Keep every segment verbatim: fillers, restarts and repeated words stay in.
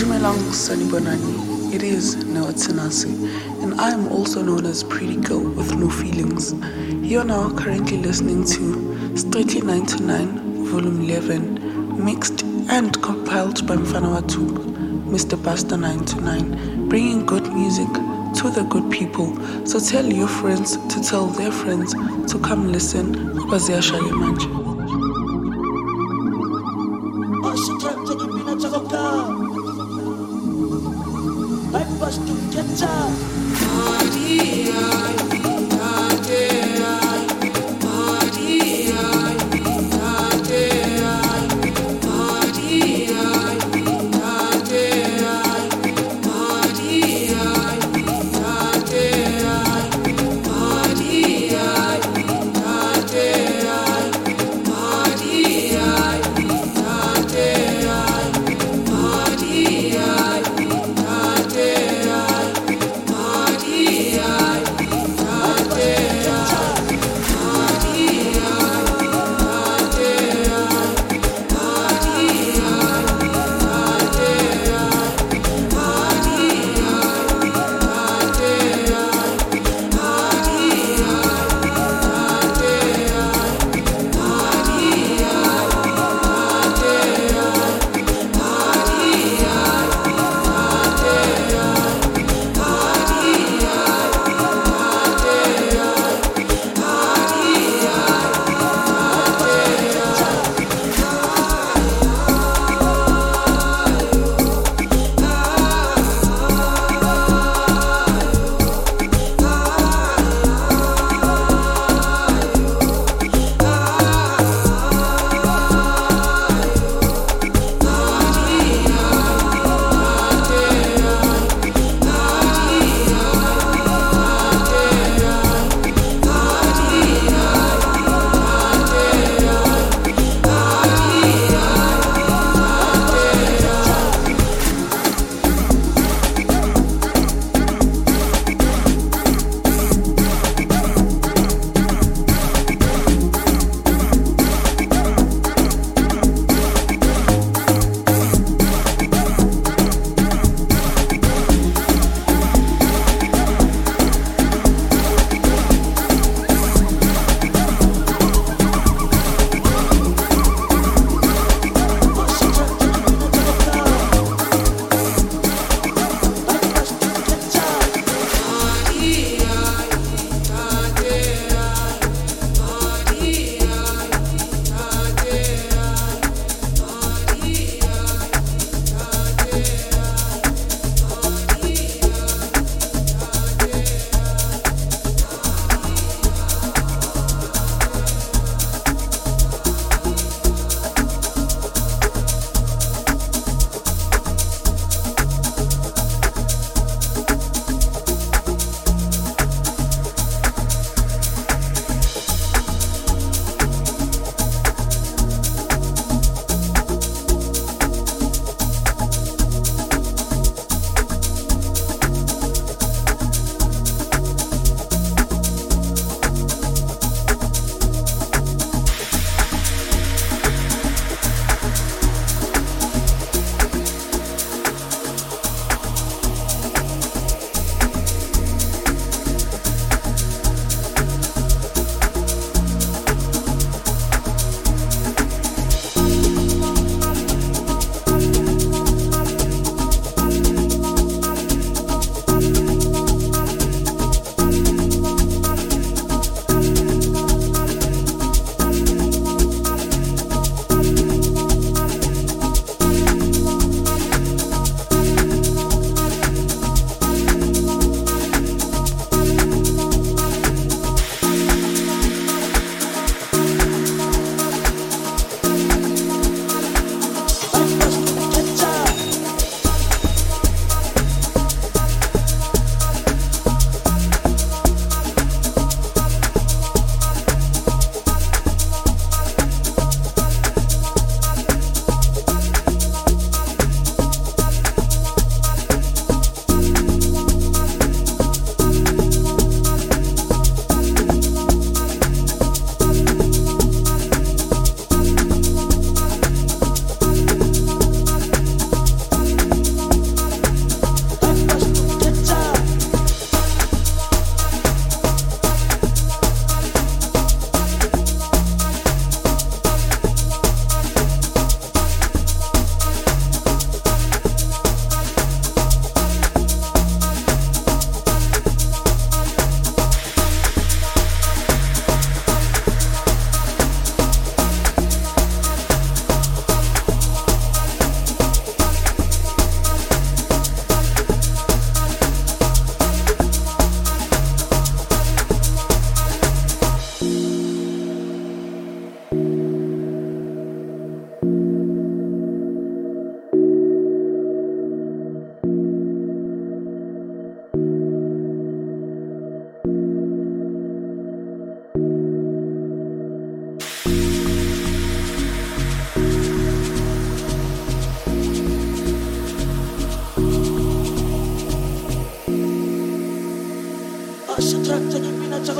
Dumelang Sanibonani. It is Noah Tsanasi, and I am also known as Pretty Girl with No Feelings. You are now currently listening to Strictly nine to nine, Volume eleven, mixed and compiled by Mfana Watu, Mister Basta nine to nine, bringing good music to the good people. So tell your friends to tell their friends to come listen. Bazia Shali Manje. Party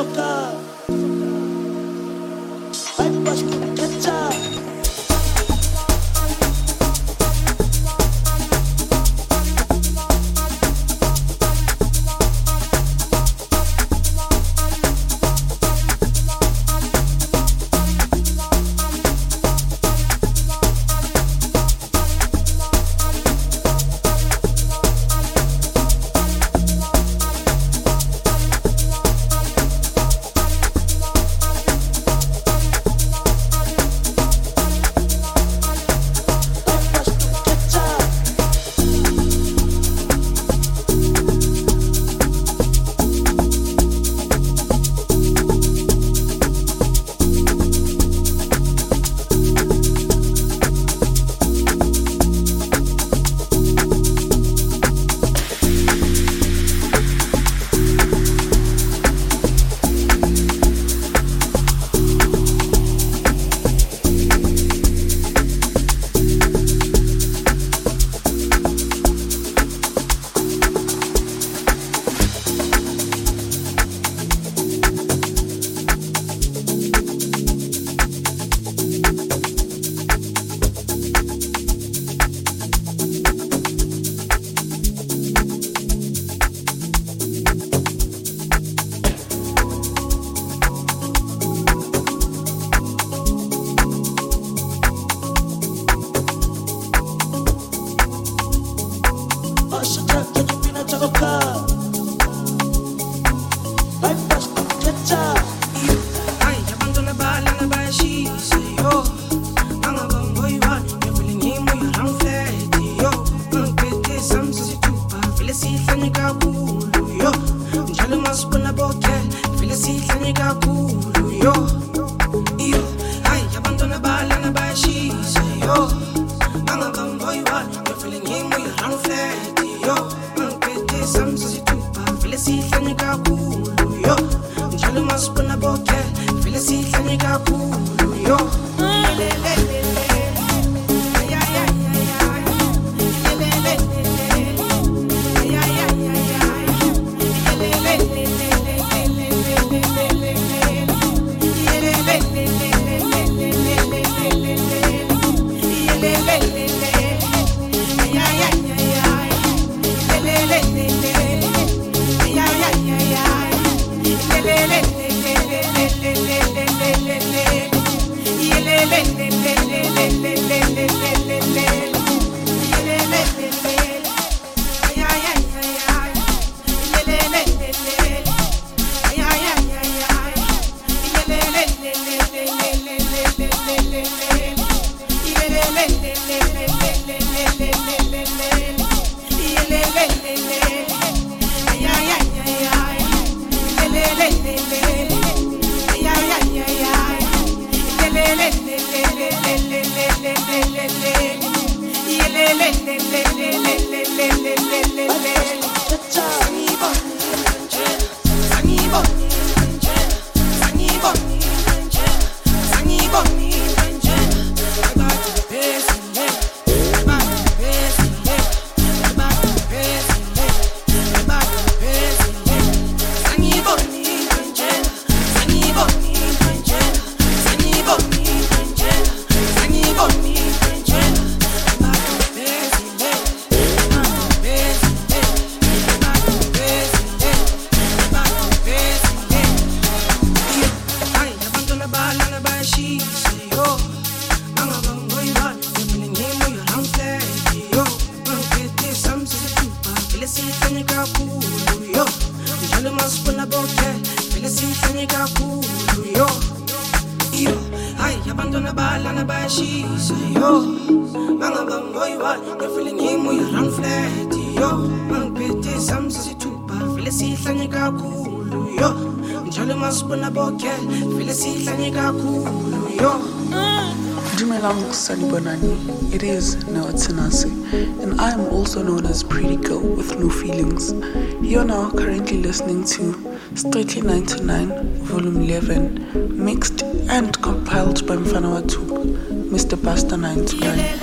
It is Nawatsanasi, and I am also known as Pretty Girl with No Feelings. You're now currently listening to Strictly ninety-nine, Volume eleven, mixed and compiled by Mfana Watu, Mister Buster ninety-nine.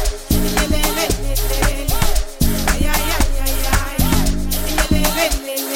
Lele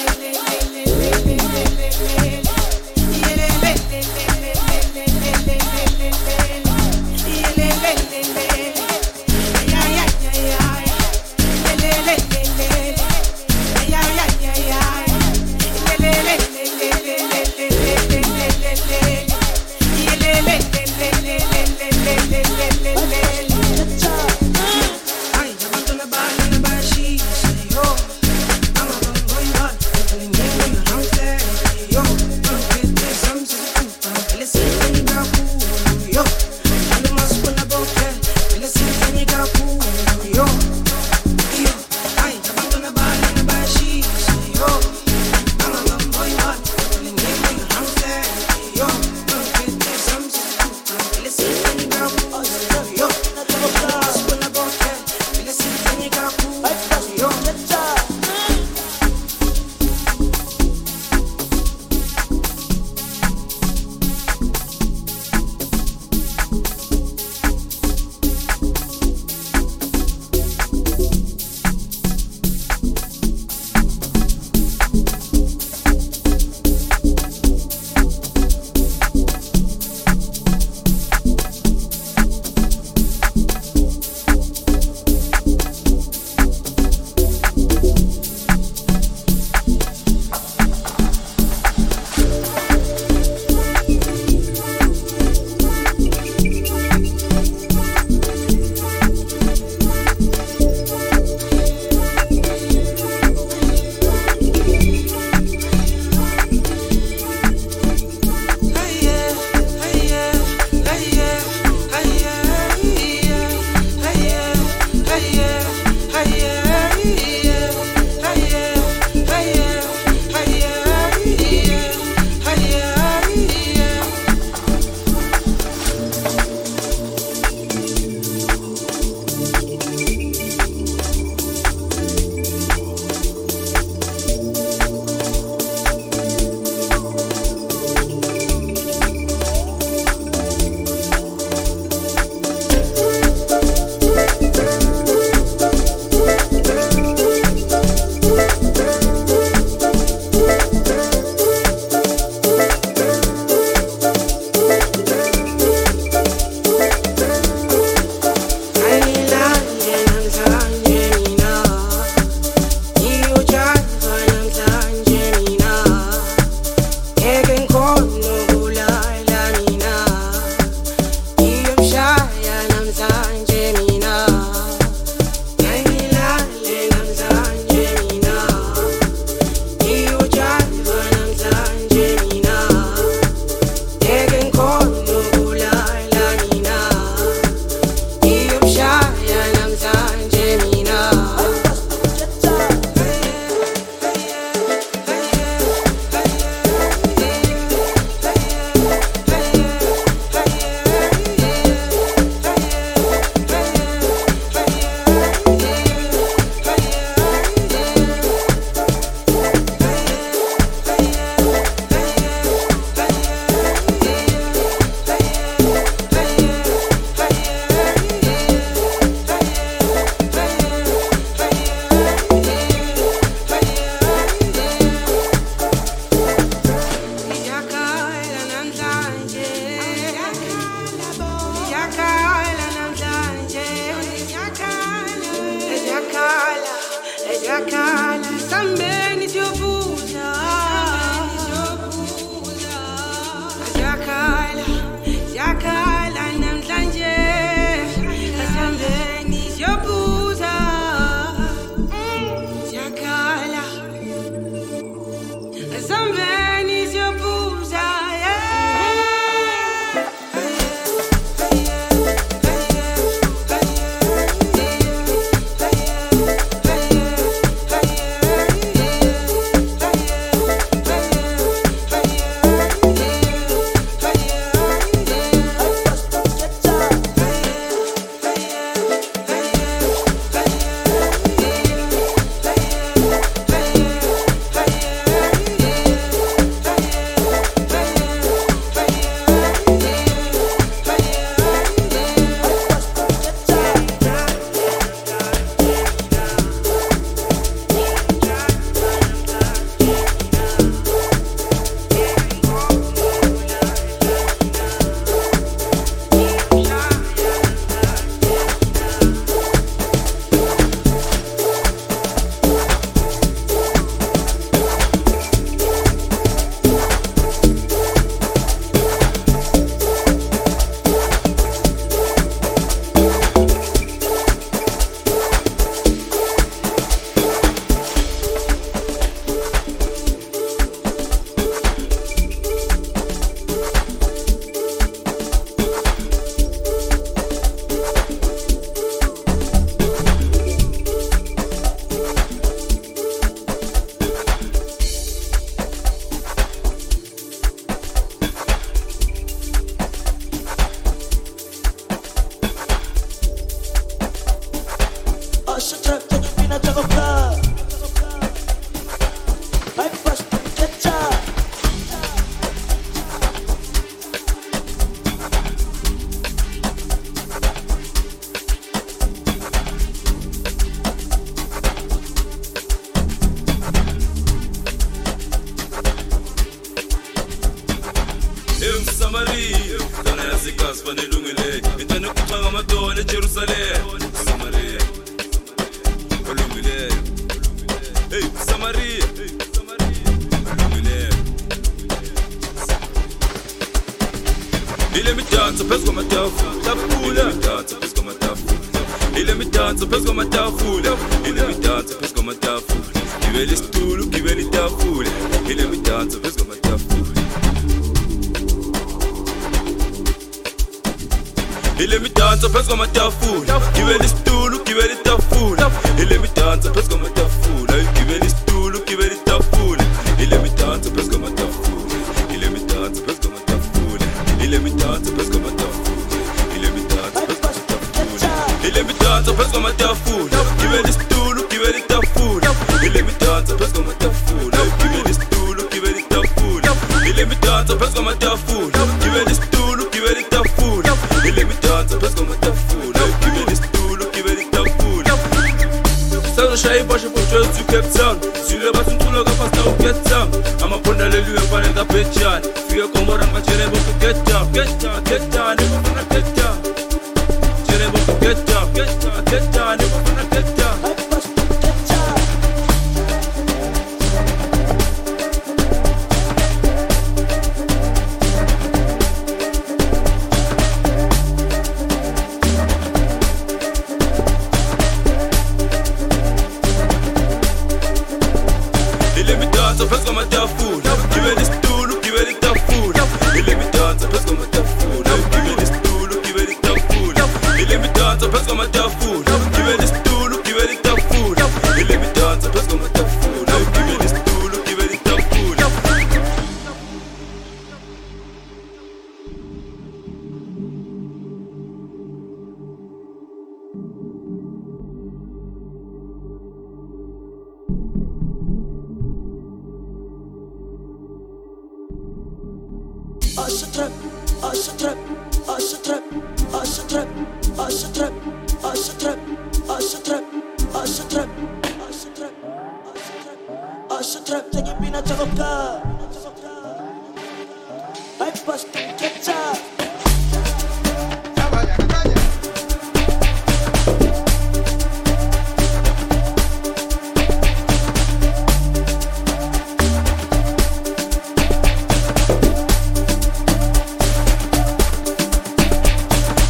Yakala sambeni jobuza Yakala Yakala namhlanje sambeni jobuza Yakala sambeni jobuza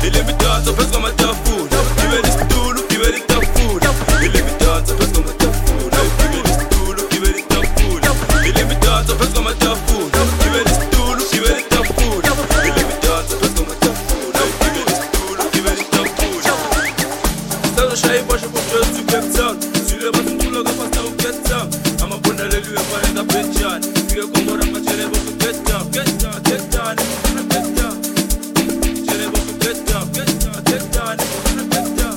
ile midanso phezu kwamatafula, gibela isitulo, gibela itafula, ile midanso phezu kwamatafula, gibela isitulo, gibela itafula, ile midanso phezu kwamatafula, gibela isitulo, gibela itafula, ile midanso phezu kwamatafula, gibela isitulo, gibela itafula. Sazoshaya ibasha kustress to Cape Town, sile basimculo kapasta u Cape Town, amabona leliwe mfane ngaphetshana, fike kombora matshele boku get down, get down, get down, get down, tshele boku get down, get down, get down, get down.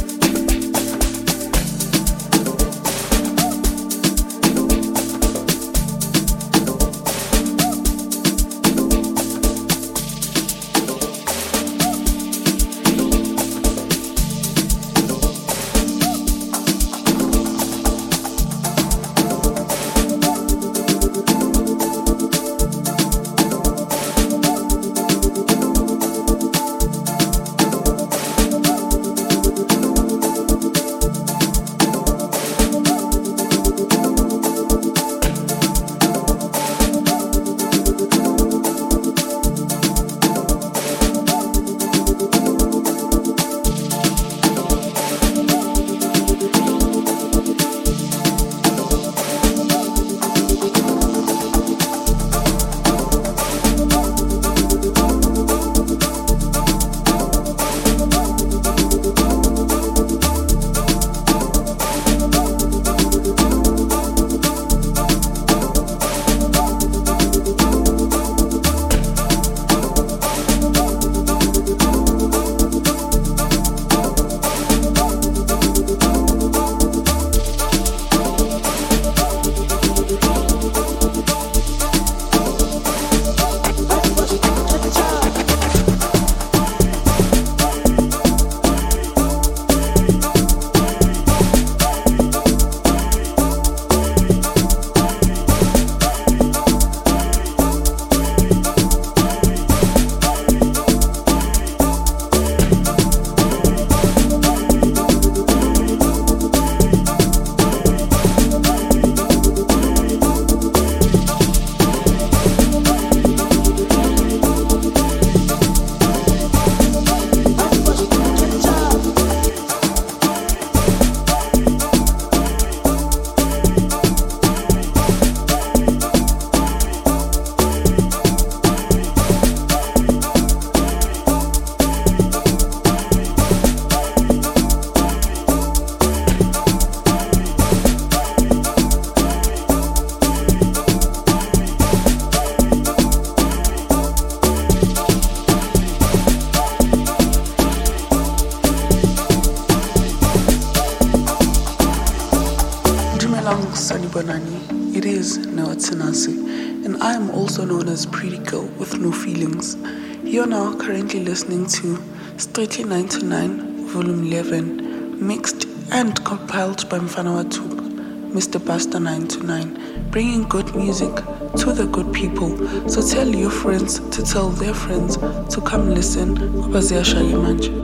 It is Noah Tsanasi, and I am also known as Pretty Girl with No Feelings. You are now currently listening to Strictly nine to nine, Volume eleven, mixed and compiled by Mfana Watuba, Mister Basta nine to nine, bringing good music to the good people. So tell your friends to tell their friends to come listen. Ubazia Shaya Manje.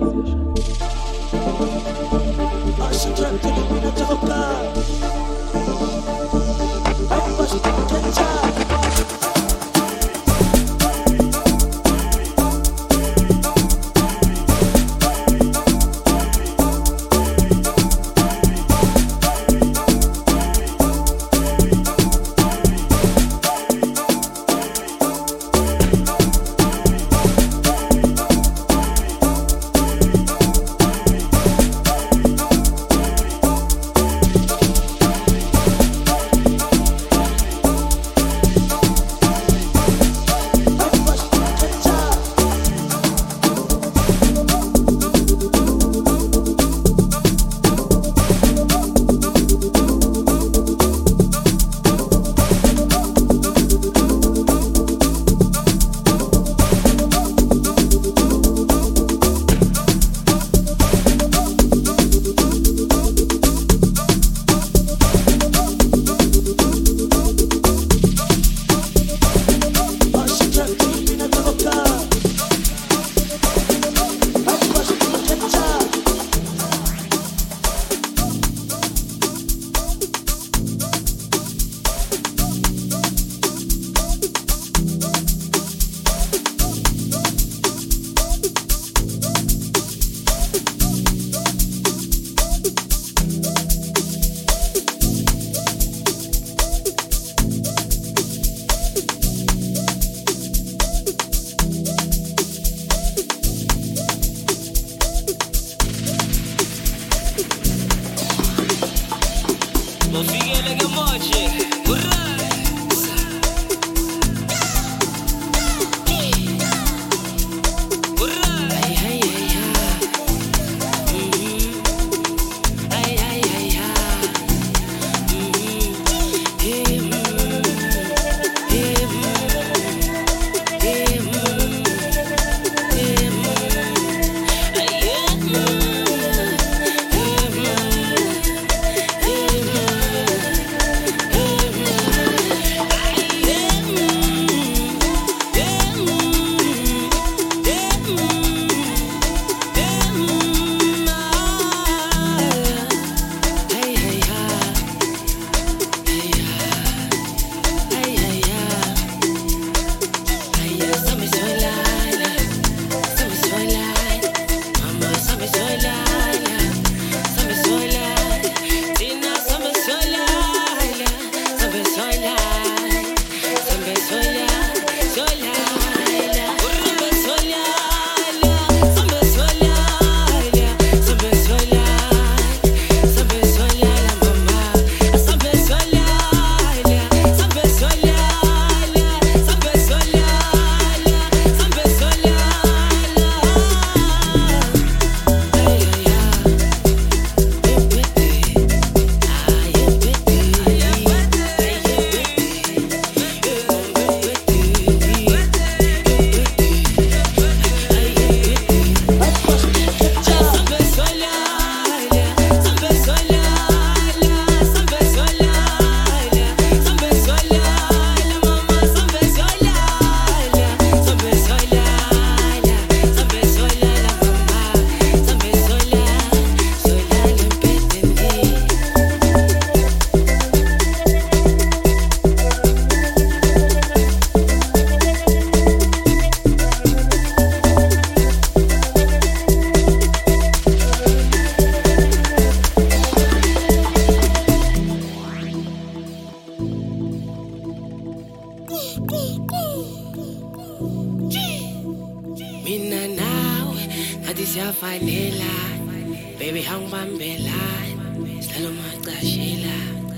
siyafanela baby angibambela sihlala umacashela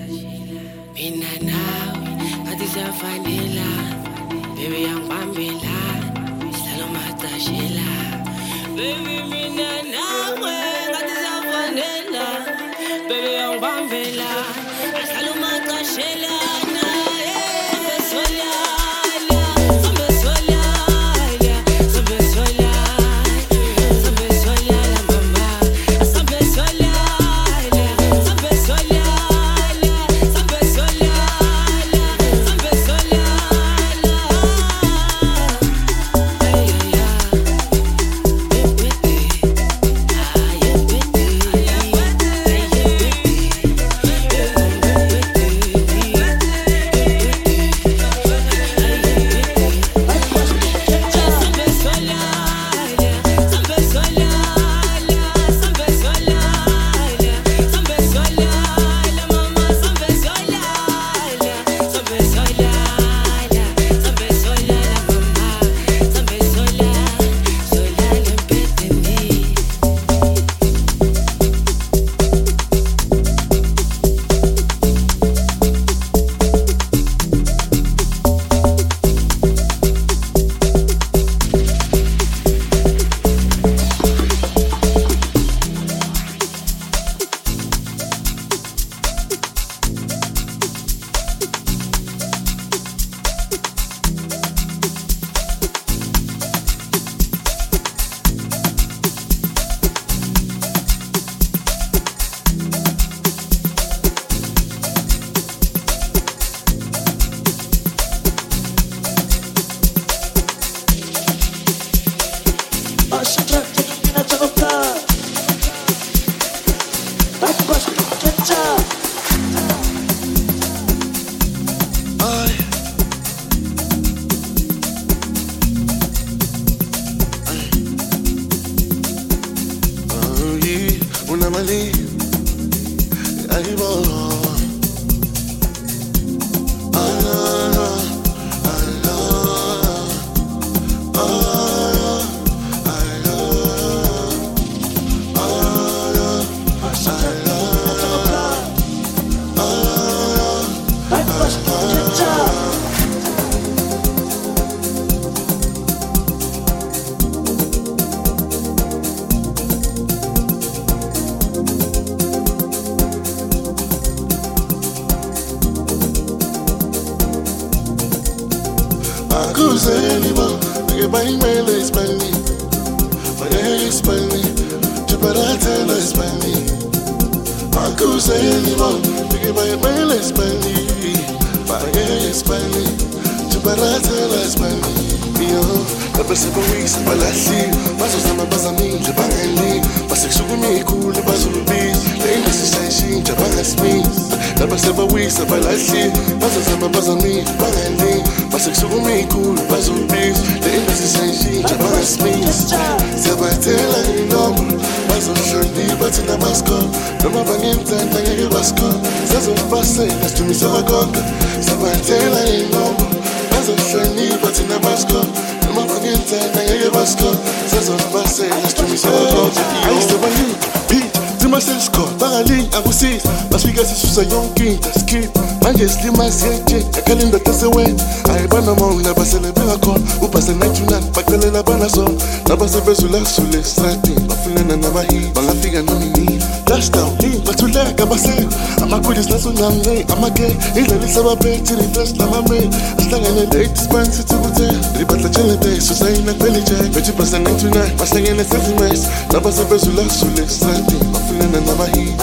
mina nawe ngathi siyafanela baby angibambela sihlala umacashela baby mina nawe ngathi siyafanela baby angibambela sihlala umacashela Oh Makuzelimo, nigga bang me lace bandy. My hair is bandy, Japaratella is bandy. Makuzelimo, nigga bang me lace bandy. My hair is bandy, Japaratella is bandy. Yo, lapha sebawisa balahli, bazozama bazamile bangani, basekusukumi khulu bazulubisa, le industry sayishintsha bangasimisa. Lapha sebawisa balahli, bazozama bazamile bangani, basekusukumi khulu bazulubisa, le industry sayishintsha bangasimisa. Siyabathela inombolo, bazohlonipha thina basikhola, noma bangenzenda ngeke basikhola, sazobasela sidumisa bakonke. Siyabathela inombolo, bazohlonipha thina basikhola, noma bangenzenda ngeke basikhola, sazobasela sidumisa bakonke. Ayisebani beat thima sesikhona bangalingi akusiza, basifika sisusa yonke into skip manje silima siyeje yakhale indoda sewena ayibana mawuna basele bengakhona ubhase ninety-nine bacelela banazona nabasebezula sule esitradini bafunana namahit bangafika nomini touchdown bathuleka baseka amakhulisi nasoncancane amake indlela isabaphethi refresh namame asihlangene late span sithi kuthela ribadla chelete susayina kuphela ijek bethi ubhase ninety-nine bahlangene sezimesi nabasebezula sule esitradini bafunana namahit.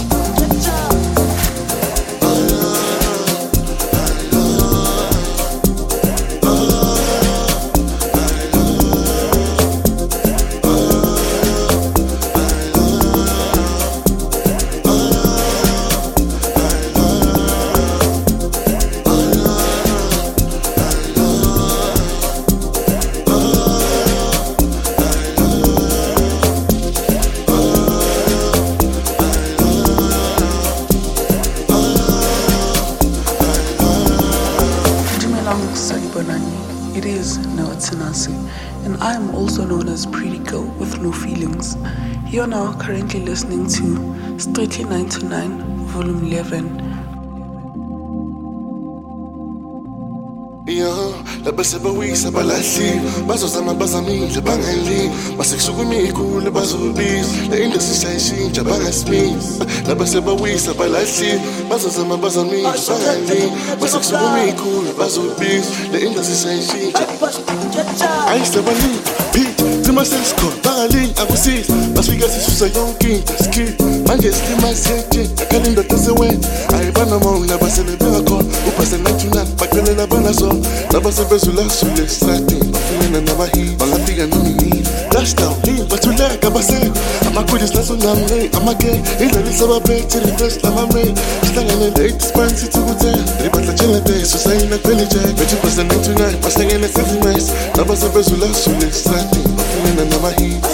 It is Noah Tsanasi, and I am also known as Pretty Girl with No Feelings. You are now currently listening to Strictly nine to nine, Volume eleven. Yo, lapha sebawisa balahli, bazozama bazamile bangali, basekusukumi khulu bazobisa, le industry sayishintsha bangasimisa. Lapha sebawisa balahli, bazozama bazamile bangali, basekusukumi khulu bazobisa, le industry sayishintsha. Ayisebani beat thima sesikhona bangalingi akusiza, basifika sisusa yonke into skip manje silima siyeje yakhale indoda sewena ayibana mawuna basele bengakhona ubhase ninety-nine bacelela banazona nabasebezula sule esitradini bafunana namahit bangafika nomini touchdown bathuleka baseka amakhulisi nasoncancane amake indlela isabaphethi refresh namame asihlangene late span sithi kuthela ribadla chelete susayina kuphela ijek bethi ubhase ninety-nine bahlangene sezimesi nabasebezula sule esitradini bafunana namahit.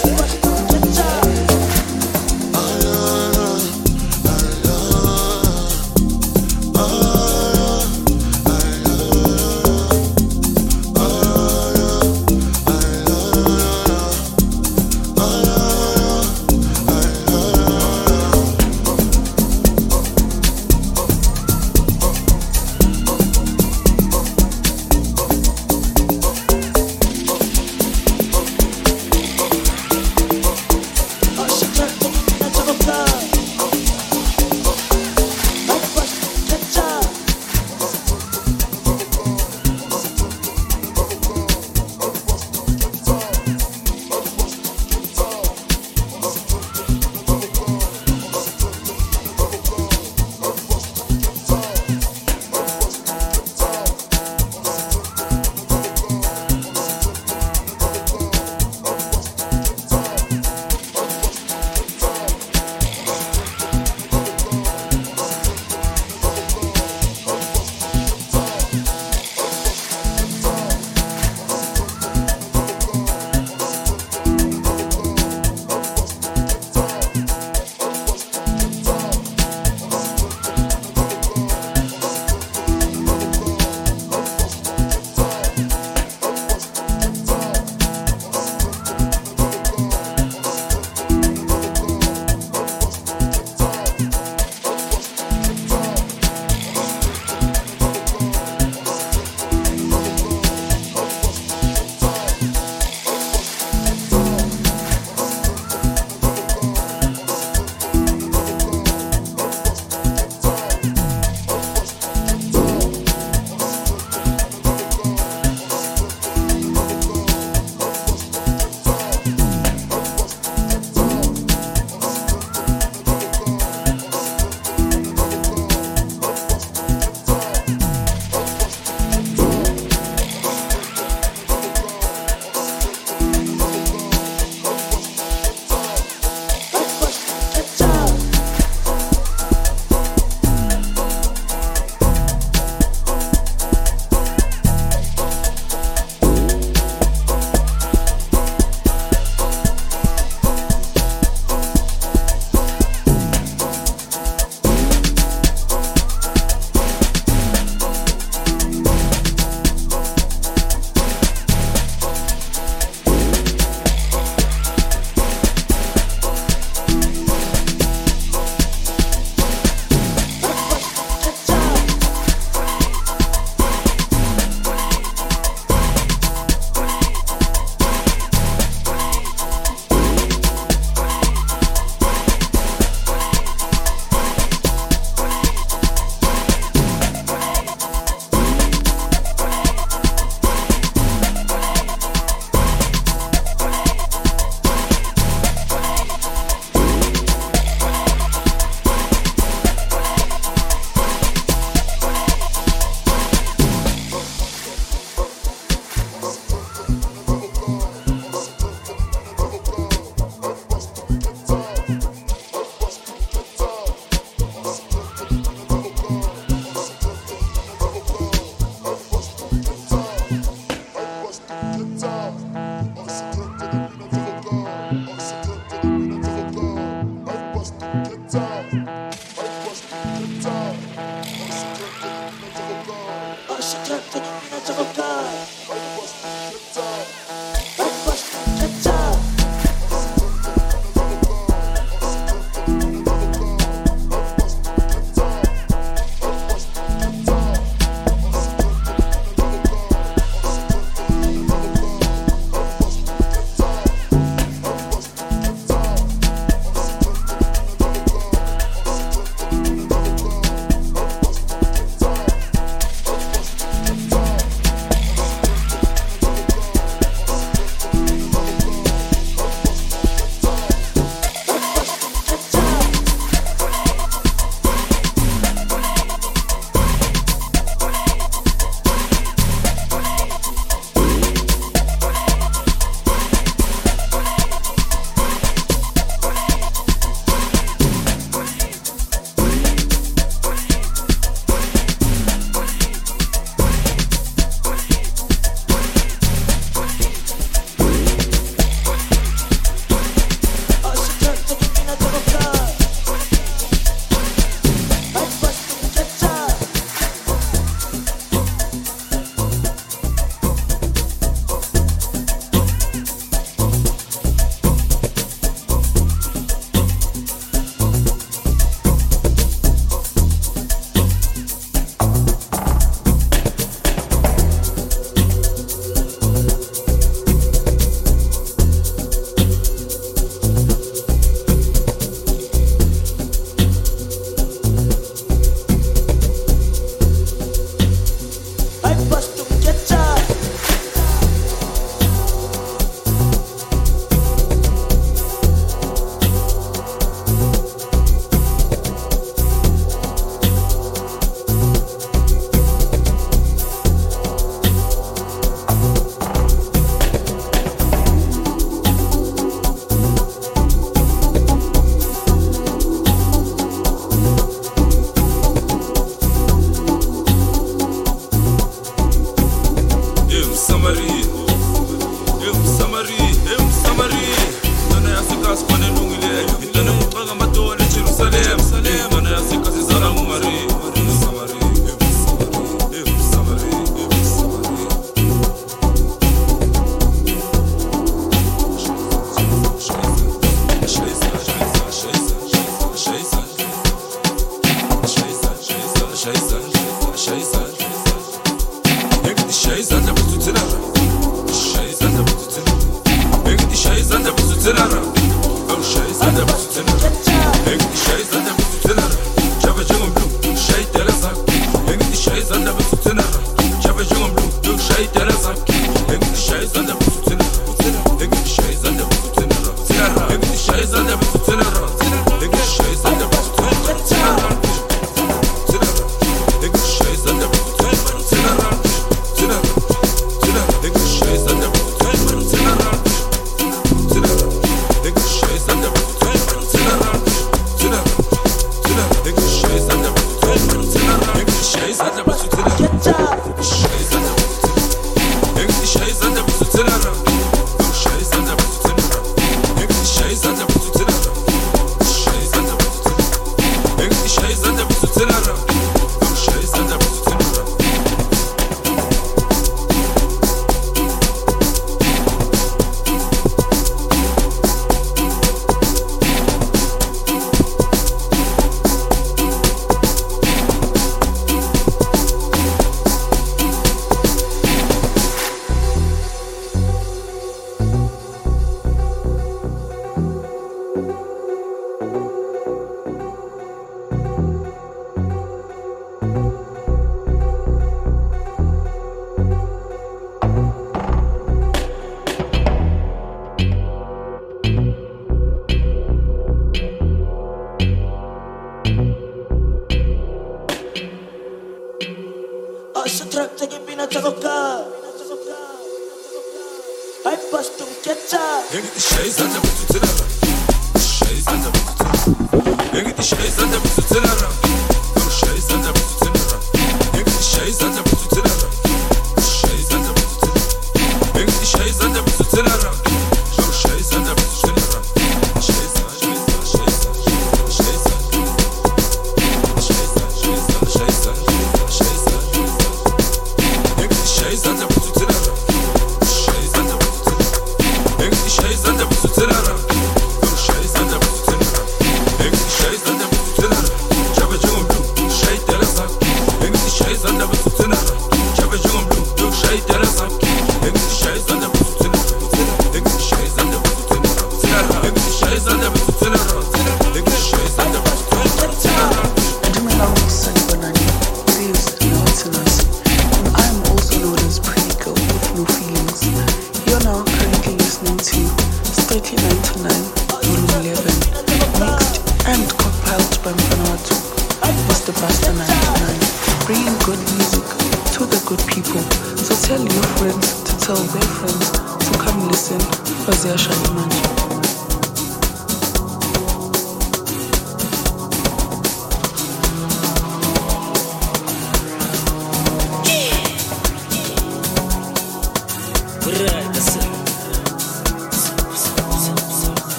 tenara. Oh shay zanda busu tenara. Engiti shay zanda busu tenara. Chava jungum blue, shay tela sak. Engiti shay zanda busu tenara. Chava jungum blue, shay tela sak. Engiti shay zanda busu tenara. Engiti shay zanda busu tenara. Engiti shay zanda busu tenara. Engiti shay zanda busu tenara.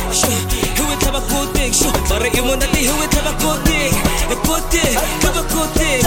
Sure, he will have a good thing. Sure, but you want that he will have a good thing. A good thing, have a good thing.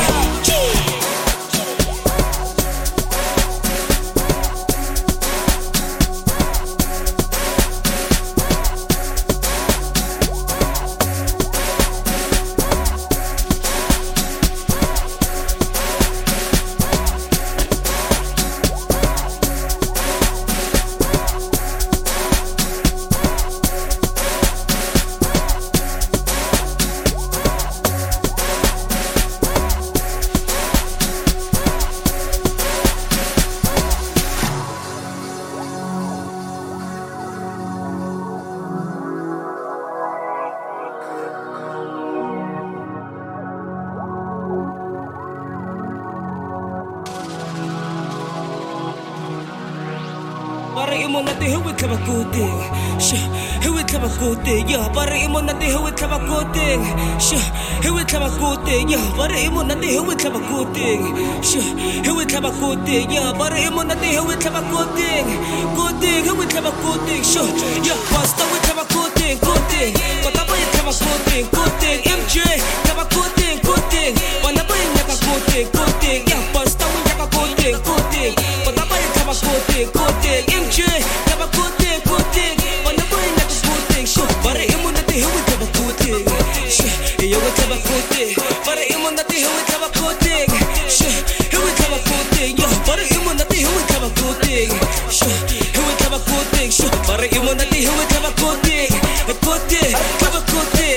Para imo natin huwit ka maguting. Sure, huwit ka maguting. Yeah, para imo natin huwit ka maguting. Sure, huwit ka maguting. Yeah, para imo natin huwit ka maguting. Sure, huwit ka maguting. Yeah, para imo natin huwit ka maguting. Guting, huwit ka maguting. Sure, yeah, basta huwit ka maguting. Guting, patabayin ka maguting. Guting, M J, ka maguting. Guting, panabayin niya ka guting. Guting, yeah, basta huwit ka maguting. Guting, patabayin ka maguting. Guting, M J, have a good thing, good thing. On the brain, like a good thing. Sure, but I am on the day who will have a good thing. Sure, you will have a good thing. But I am on the day who will have a good thing. Sure, he will have a good thing. Yeah, but I am on the day who will have a good thing. Sure, he will have a good thing. Sure, but I am on the day who will have a good thing. A good thing, have a good thing.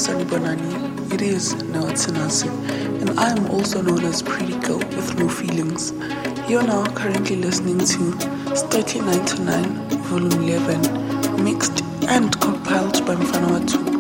Sunny Bonani. It is Noah Tsanasi, and I am also known as Pretty Girl with No Feelings. You are now currently listening to Strictly ninety-nine, Volume eleven, mixed and compiled by Mfana Watu.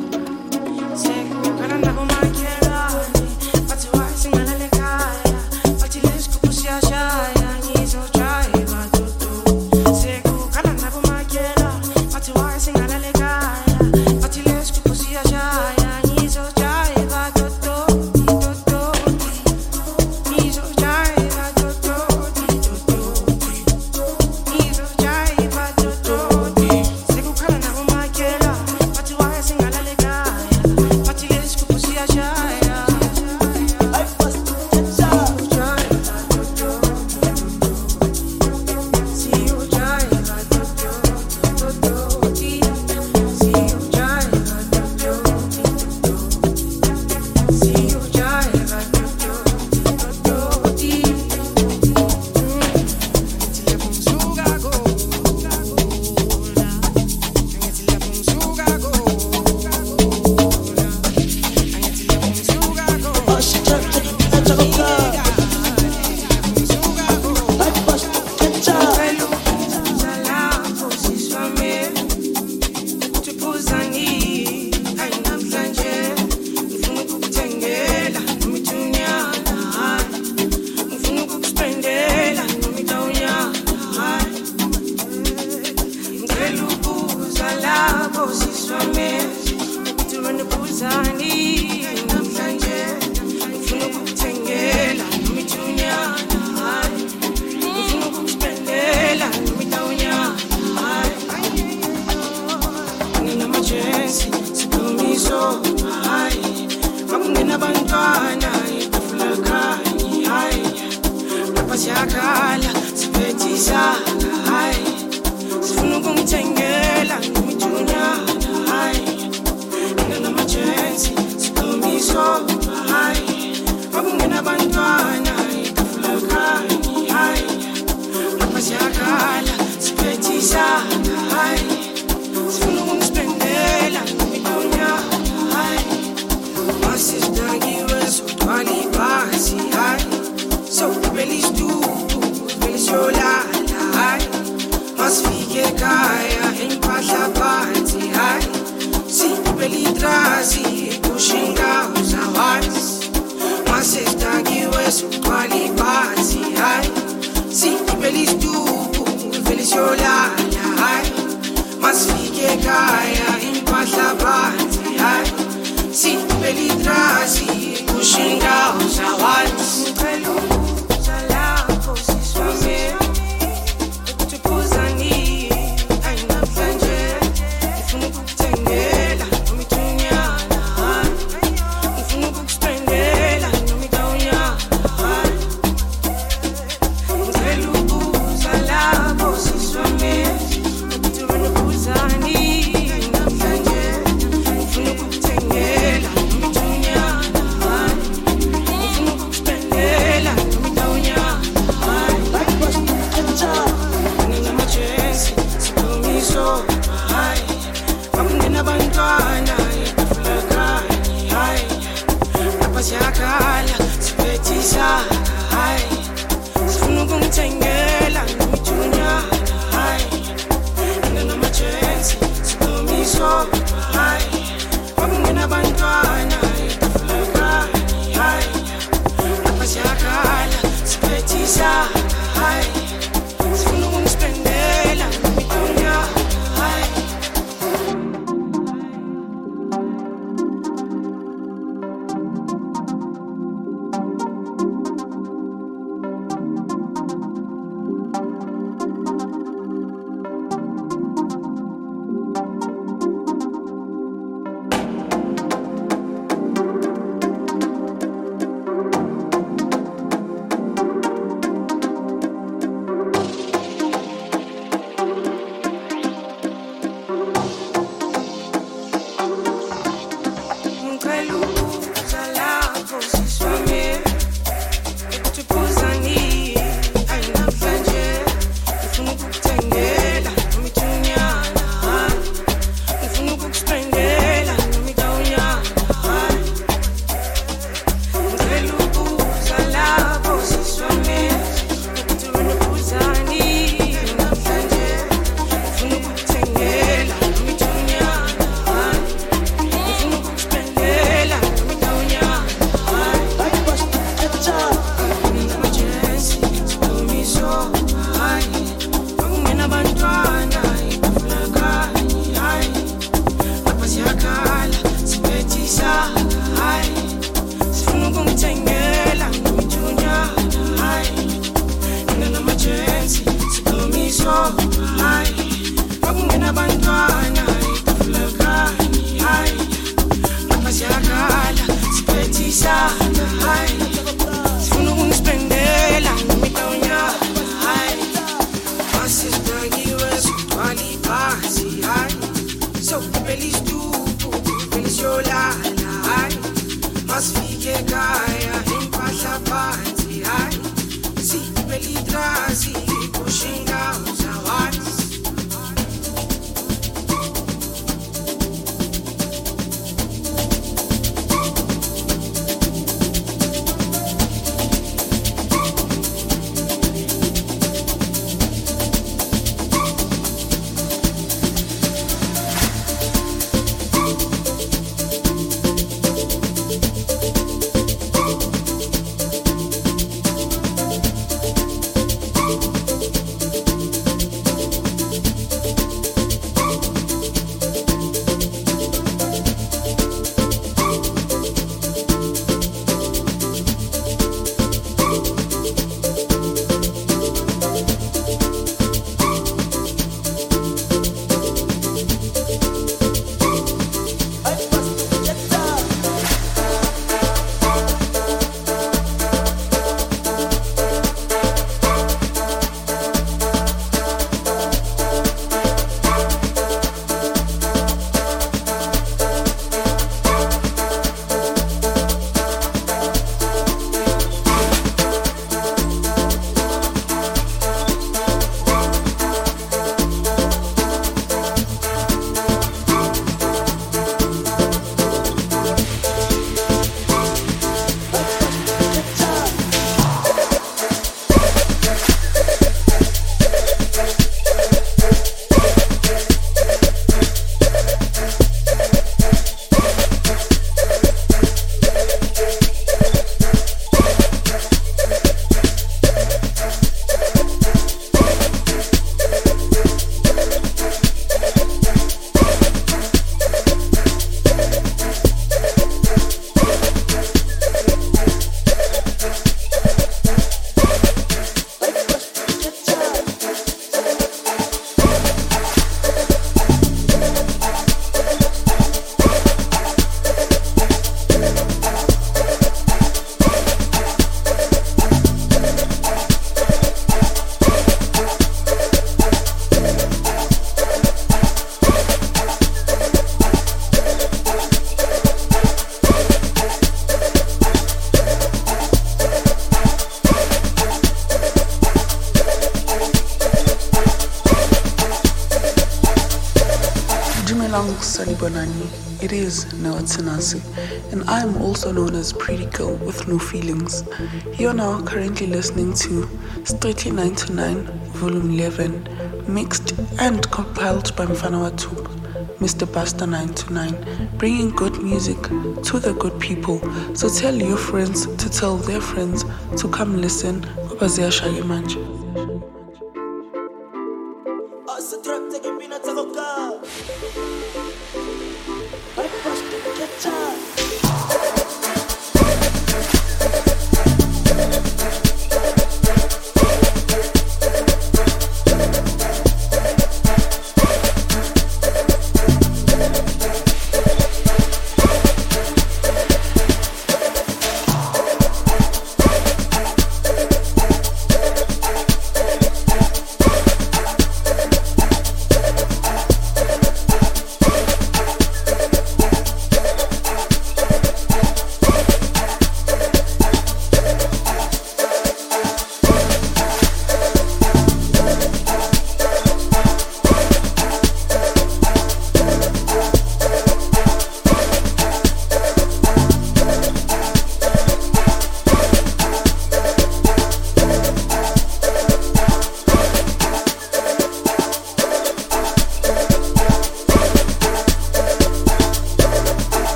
Sanibonani. It is Noah Tsanasi, and I am also known as Pretty Girl with No Feelings. You are now currently listening to Strictly ninety-nine, Volume eleven, mixed and compiled by Mfana Watuba, Mister Basta nine two nine, bringing good music to the good people. So tell your friends to tell their friends to come listen. Kwabazia Shage manje.